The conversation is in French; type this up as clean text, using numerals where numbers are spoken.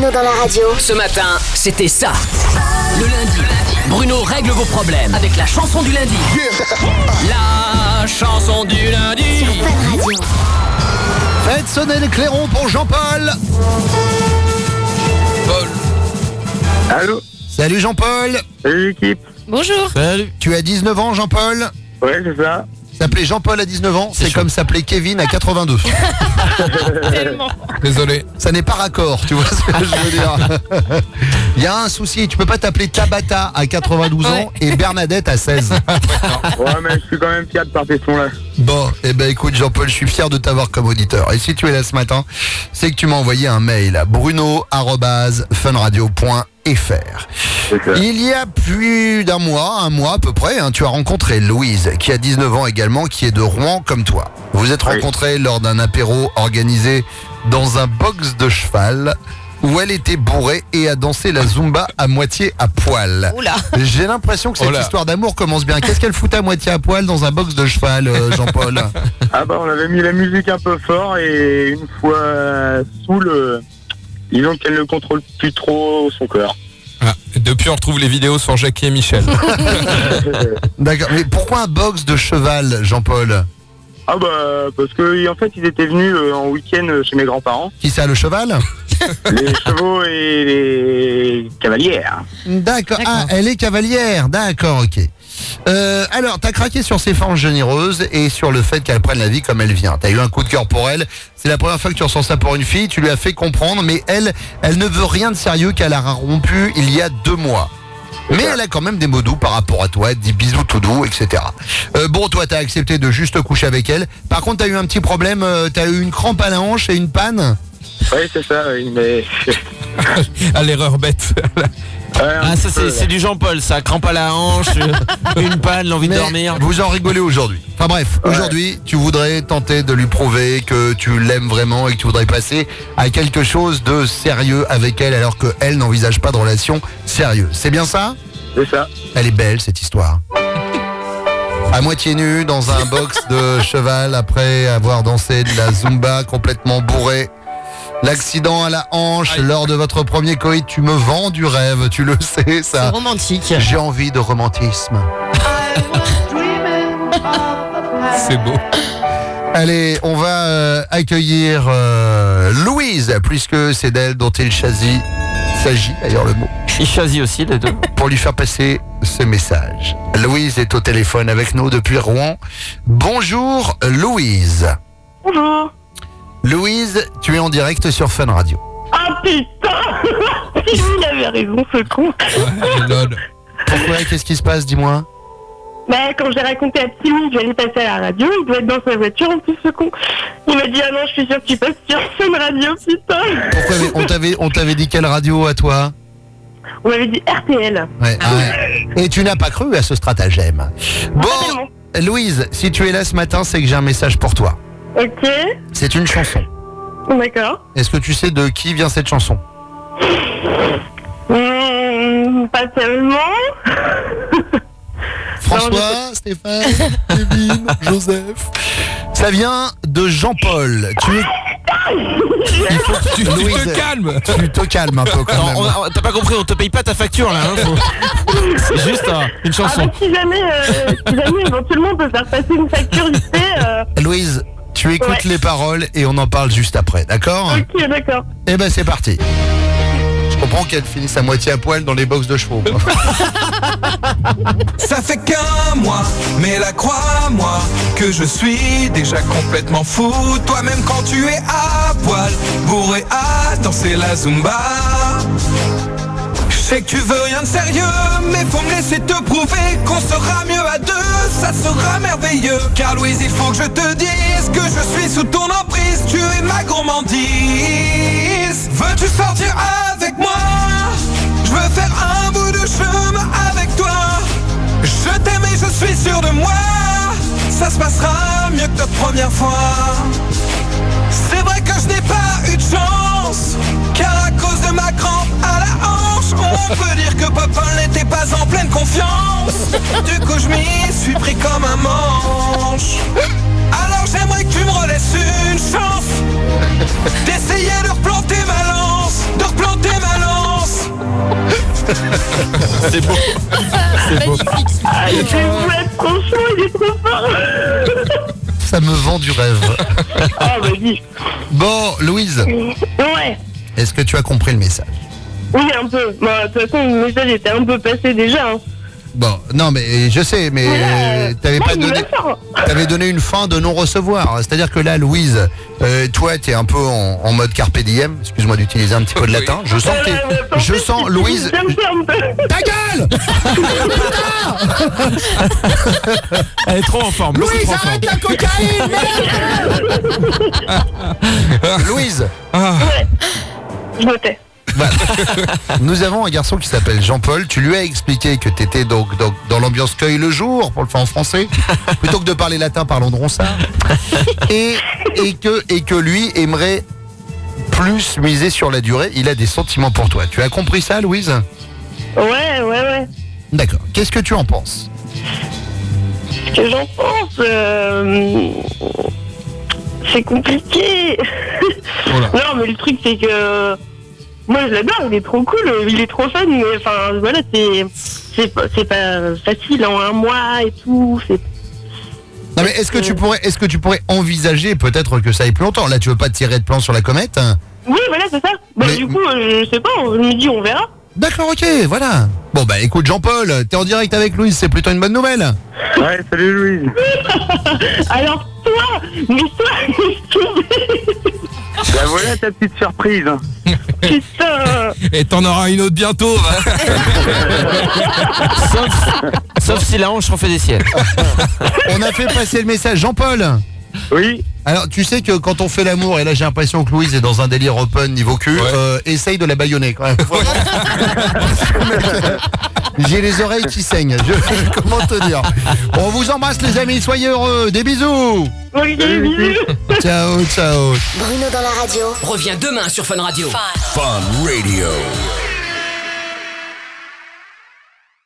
Bruno dans la radio. Ce matin, c'était ça. Le lundi, Bruno règle vos problèmes avec la chanson du lundi. La chanson du lundi. Sur Fun Radio. Faites sonner les clairons pour Jean-Paul. Paul. Allô. Salut Jean-Paul. Salut l'équipe. Bonjour. Salut. Tu as 19 ans Jean-Paul. Ouais, c'est ça. S'appeler Jean-Paul à 19 ans, c'est chaud. comme s'appeler Kevin à 82. Tellement. Désolé. Ça n'est pas raccord, tu vois ce que je veux dire. Il y a un souci, tu peux pas t'appeler Tabata à 92 ans et Bernadette à 16. Ouais, mais je suis quand même fier de partir ce son-là. Bon, eh ben écoute Jean-Paul, je suis fier de t'avoir comme auditeur. Et si tu es là ce matin, c'est que tu m'as envoyé un mail à bruno@funradio.fr. C'est ça. Il y a plus d'un mois, un mois à peu près, tu as rencontré Louise, qui a 19 ans également, qui est de Rouen comme toi. Vous êtes Oui. rencontrés lors d'un apéro organisé dans un box de cheval où elle était bourrée et a dansé la Zumba à moitié à poil. Oula. J'ai l'impression que cette Oula. histoire d'amour commence bien. Qu'est-ce qu'elle foutait à moitié à poil dans un box de cheval, Jean-Paul? Ah bah on avait mis la musique un peu fort et une fois saoul, disons qu'elle ne contrôle plus trop son corps. Ah, depuis, on retrouve les vidéos sur Jackie et Michel. D'accord, mais pourquoi un box de cheval, Jean-Paul? Ah bah parce que en fait ils étaient venus en week-end chez mes grands-parents, Qui ça, le cheval? les chevaux et les cavalières. D'accord. D'accord. Ah, elle est cavalière. D'accord, ok. Alors, t'as craqué sur ses formes généreuses et sur le fait qu'elle prenne la vie comme elle vient. T'as eu un coup de cœur pour elle. C'est la première fois que tu ressens ça pour une fille. Tu lui as fait comprendre, mais elle ne veut rien de sérieux qu'elle a rompu il y a 2 mois. Mais elle a quand même des mots doux par rapport à toi, elle te dit bisous tout doux, etc. Bon, toi, t'as accepté de juste coucher avec elle. Par contre, t'as eu un petit problème. T'as eu une crampe à la hanche et une panne. Ouais, c'est ça, oui, mais... À l'erreur bête. Ah, ça c'est du Jean-Paul, ça, crampe à la hanche, une panne, l'envie de Mais dormir. vous en rigolez aujourd'hui. Enfin bref, aujourd'hui, tu voudrais tenter de lui prouver que tu l'aimes vraiment et que tu voudrais passer à quelque chose de sérieux avec elle alors qu'elle n'envisage pas de relation sérieuse. C'est bien ça? c'est ça. Elle est belle cette histoire. À moitié nue dans un box de cheval après avoir dansé de la Zumba complètement bourré. L'accident à la hanche lors de votre premier coït, tu me vends du rêve, tu le sais C'est ça. romantique. J'ai envie de romantisme. C'est beau. Allez, on va accueillir Louise, puisque c'est d'elle dont il s'agit d'ailleurs le mot, Il choisit aussi les deux. pour lui faire passer ce message. Louise est au téléphone avec nous depuis Rouen. Bonjour Louise. Bonjour. Louise, tu es en direct sur Fun Radio. Ah putain. Il avait raison ce con. Ouais, lol. Pourquoi? Qu'est-ce qui se passe, dis-moi? Bah, quand j'ai raconté à Petit Louis que j'allais passer à la radio, il doit être dans sa voiture en plus ce con. Il m'a dit ah non, je suis sûr que tu passes sur Fun Radio, putain. Pourquoi? Mais on t'avait dit quelle radio à toi? On m'avait dit RTL. Ouais. Ah ouais. Et tu n'as pas cru à ce stratagème. Bon, Louise, si tu es là ce matin, c'est que j'ai un message pour toi. Ok, C'est une chanson. d'accord. Est-ce que tu sais de qui vient cette chanson? Pas tellement. François, Stéphane, Kevin, Joseph. Ça vient de Jean-Paul. Il faut que Tu Louise, te calmes. tu te calmes un peu quand Non, même. t'as pas compris, on te paye pas ta facture là. Hein, C'est juste une Ah chanson. bah si jamais éventuellement on peut faire passer une facture vite fait, Louise, tu écoutes Ouais. les paroles et on en parle juste après, d'accord? ok d'accord. Eh ben c'est parti. Je comprends qu'elle finisse à moitié à poil dans les box de chevaux. Ça fait qu'un mois, mais là crois-moi que je suis déjà complètement fou. Toi-même quand tu es à poil, bourré à danser la Zumba. Je sais que tu veux rien de sérieux, mais faut me laisser te prouver qu'on sera mieux à deux, ça sera merveilleux. Car Louise, il faut que je te dise que je suis sous ton emprise, tu es ma gourmandise. Veux-tu sortir avec moi? Je veux faire un bout de chemin avec toi. Je t'aime et je suis sûr de moi. Ça se passera mieux que notre première fois. C'est vrai que je n'ai pas eu de chance, car à cause de ma crampe à la hanche, on peut dire que papa n'était pas en pleine confiance. Du coup je m'y suis pris comme un manche. Alors j'aimerais que tu me relaisses une chance d'essayer de replanter ma lance, de replanter C'est beau. C'est beau. Magnifique. Ah, il fait une boulette, franchement, il est trop fort. Ça me vend du rêve. Ah, vas-y. Bon, Louise, Ouais. est-ce que tu as compris le message? Oui, un peu. Bon, de toute façon, le message était un peu passé déjà. Hein. Bon, non mais je sais, mais t'avais là, pas il me donné... le sort. T'avais donné une fin de non-recevoir. C'est-à-dire que là, Louise, toi, t'es un peu en mode carpe diem. Excuse-moi d'utiliser un petit peu de latin. Je sens que t'es... Je sens, Louise... Ta gueule! Elle est trop en forme. beaucoup Louise, trop en forme. arrête la cocaïne, merde! Louise, Ouais. Je me tais. voilà. Nous avons un garçon qui s'appelle Jean-Paul. Tu lui as expliqué que t'étais donc dans l'ambiance cueille le jour, pour le faire en français. Plutôt que de parler latin, parlons de ronsard. Et que lui aimerait plus miser sur la durée. Il a des sentiments pour toi. Tu as compris ça, Louise? Ouais. D'accord. Qu'est-ce que tu en penses? Ce que j'en pense, c'est compliqué. Voilà. Non, mais le truc, c'est que moi, je l'adore, il est trop cool, il est trop fun, mais enfin, voilà, c'est pas facile en un mois et tout. Non mais est-ce que tu pourrais envisager peut-être que ça aille plus longtemps? Là, tu veux pas tirer de plan sur la comète? Oui, voilà, c'est ça. Bah, Mais- du coup, je sais pas, je me dis, on verra. D'accord, ok, voilà. Bon bah écoute Jean-Paul, t'es en direct avec Louise, c'est plutôt une bonne nouvelle. Ouais, salut Louise. Alors, toi, Bah voilà ta petite surprise. putain. Et t'en auras une autre bientôt. Va. Sauf si la hanche refait des siennes. On a fait passer le message. Jean-Paul, Oui. alors tu sais que quand on fait l'amour, et là j'ai l'impression que Louise est dans un délire open niveau cul, Ouais. essaye de la bâillonner quand même. J'ai les oreilles qui saignent, comment te dire. On vous embrasse les amis, soyez heureux, des bisous. Ok, bisous. Ciao, ciao. Bruno dans la radio. Reviens demain sur Fun Radio. Fun Radio.